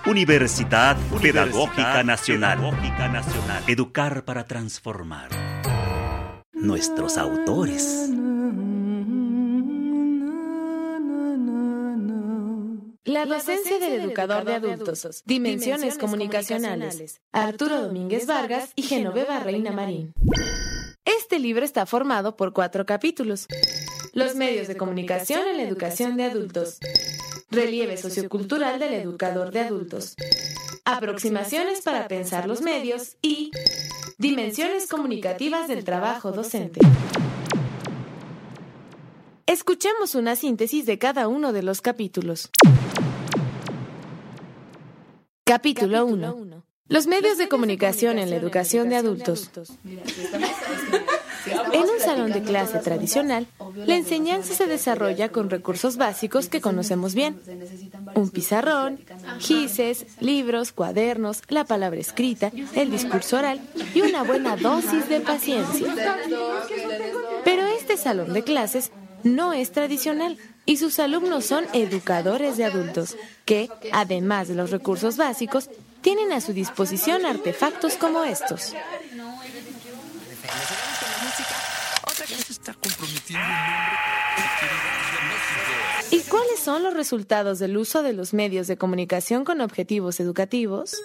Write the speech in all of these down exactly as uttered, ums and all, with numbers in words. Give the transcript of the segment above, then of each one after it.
Universidad Pedagógica Nacional. Pedagógica Nacional. Educar para transformar. Nuestros autores. La docencia del educador de adultos. Dimensiones comunicacionales. Arturo Domínguez Vargas y Genoveva Reina Marín. Este libro está formado por cuatro capítulos. Los medios de comunicación en la educación de adultos. Relieve sociocultural del educador de adultos. Aproximaciones para pensar los medios y dimensiones comunicativas del trabajo docente. Escuchemos una síntesis de cada uno de los capítulos. Capítulo uno. Los medios de comunicación en la educación de adultos. En un salón de clase tradicional, la enseñanza se desarrolla con recursos básicos que conocemos bien. Un pizarrón, gises, libros, cuadernos, la palabra escrita, el discurso oral y una buena dosis de paciencia. Pero este salón de clases no es tradicional y sus alumnos son educadores de adultos, que, además de los recursos básicos, tienen a su disposición artefactos como estos. ¿Y cuáles son los resultados del uso de los medios de comunicación con objetivos educativos?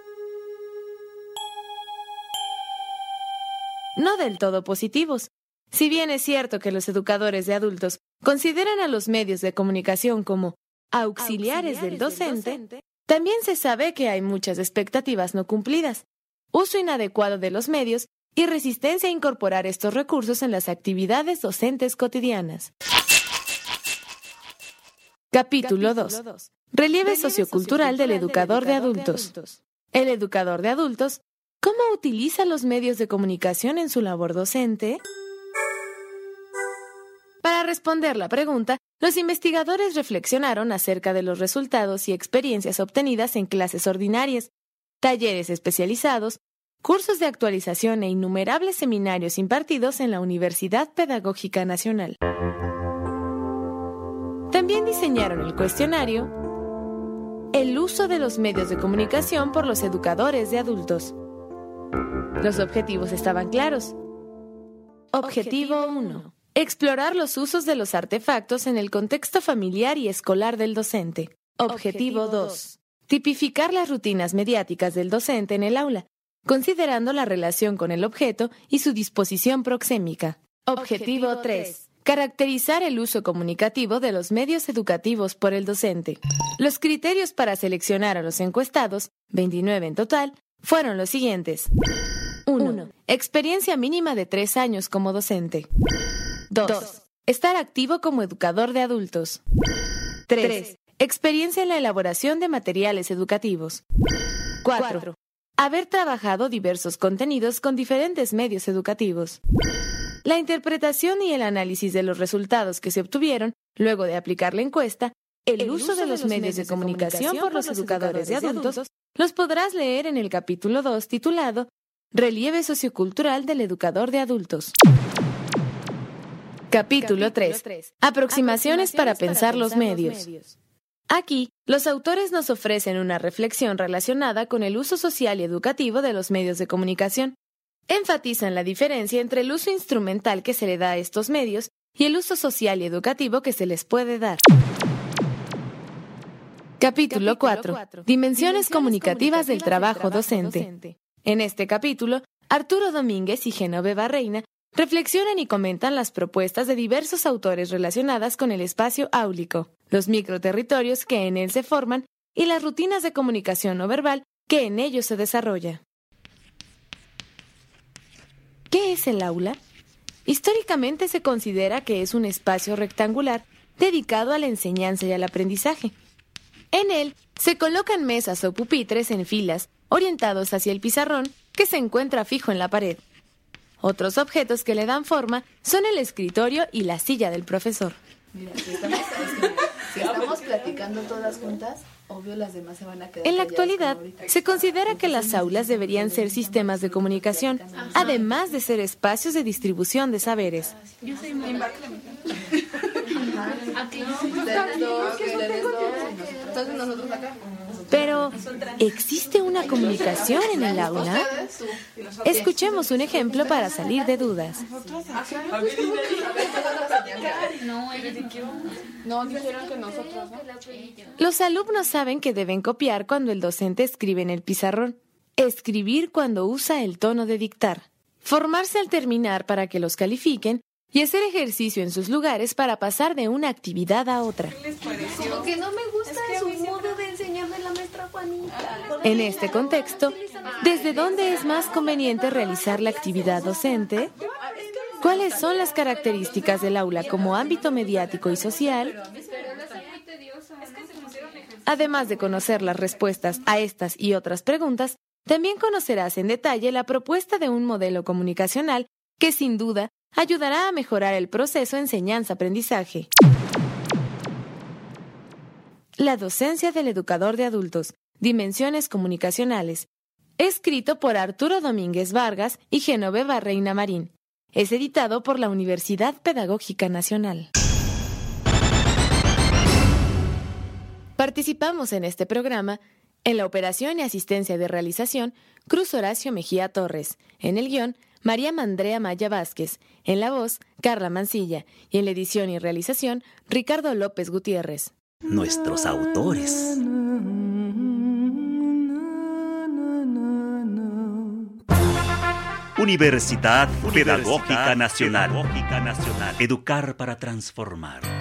No del todo positivos. Si bien es cierto que los educadores de adultos consideran a los medios de comunicación como auxiliares del docente, también se sabe que hay muchas expectativas no cumplidas, uso inadecuado de los medios y resistencia a incorporar estos recursos en las actividades docentes cotidianas. Capítulo dos. Relieve sociocultural del educador de adultos. El educador de adultos, ¿cómo utiliza los medios de comunicación en su labor docente? Para responder la pregunta, los investigadores reflexionaron acerca de los resultados y experiencias obtenidas en clases ordinarias, talleres especializados, cursos de actualización e innumerables seminarios impartidos en la Universidad Pedagógica Nacional. También diseñaron el cuestionario El uso de los medios de comunicación por los educadores de adultos. Los objetivos estaban claros. Objetivo uno. Explorar los usos de los artefactos en el contexto familiar y escolar del docente. Objetivo dos. Tipificar las rutinas mediáticas del docente en el aula, considerando la relación con el objeto y su disposición proxémica. Objetivo tres. Caracterizar el uso comunicativo de los medios educativos por el docente. Los criterios para seleccionar a los encuestados, veintinueve en total, fueron los siguientes. uno. Experiencia mínima de tres años como docente. dos. Estar activo como educador de adultos. tres. Experiencia en la elaboración de materiales educativos. cuatro. Haber trabajado diversos contenidos con diferentes medios educativos. La interpretación y el análisis de los resultados que se obtuvieron luego de aplicar la encuesta, el, el uso, uso de los, de los medios de comunicación, comunicación por los educadores, educadores de adultos, de adultos, los podrás leer en el capítulo dos titulado Relieve sociocultural del educador de adultos. Capítulo tres. Aproximaciones para pensar los medios. Aquí, los autores nos ofrecen una reflexión relacionada con el uso social y educativo de los medios de comunicación. Enfatizan la diferencia entre el uso instrumental que se le da a estos medios y el uso social y educativo que se les puede dar. Capítulo cuatro. Dimensiones comunicativas del trabajo docente. En este capítulo, Arturo Domínguez y Genoveva Reina reflexionan y comentan las propuestas de diversos autores relacionadas con el espacio áulico, los microterritorios que en él se forman y las rutinas de comunicación no verbal que en ellos se desarrolla. ¿Qué es el aula? Históricamente se considera que es un espacio rectangular dedicado a la enseñanza y al aprendizaje. En él se colocan mesas o pupitres en filas, orientados hacia el pizarrón que se encuentra fijo en la pared. Otros objetos que le dan forma son el escritorio y la silla del profesor. Mira, si estamos, si estamos platicando todas juntas, obvio las demás se van a quedar. En la actualidad, se considera que las aulas deberían ser sistemas de comunicación, además de ser espacios de distribución de saberes. Yo soy muy... Ustedes dos, ustedes dos, y nosotros Entonces nosotros acá. Pero, ¿existe una comunicación en el aula? Escuchemos un ejemplo para salir de dudas. No, dijeron que nosotros, ¿no? Los alumnos saben que deben copiar cuando el docente escribe en el pizarrón, escribir cuando usa el tono de dictar, formarse al terminar para que los califiquen y hacer ejercicio en sus lugares para pasar de una actividad a otra. Como que no me gusta su modo de enseñar de la maestra Juanita. En este contexto, ¿desde dónde es más conveniente realizar la actividad docente? ¿Cuáles son las características del aula como ámbito mediático y social? Además de conocer las respuestas a estas y otras preguntas, también conocerás en detalle la propuesta de un modelo comunicacional que sin duda ayudará a mejorar el proceso enseñanza-aprendizaje. La docencia del educador de adultos, dimensiones comunicacionales. Escrito por Arturo Domínguez Vargas y Genoveva Reina Marín. Es editado por la Universidad Pedagógica Nacional. Participamos en este programa en la operación y asistencia de realización Cruz Horacio Mejía Torres, en el guión María Mandrea Maya Vázquez, en la voz Carla Mancilla y en la edición y realización Ricardo López Gutiérrez. Nuestros autores. Universidad Pedagógica Nacional. Educar para transformar.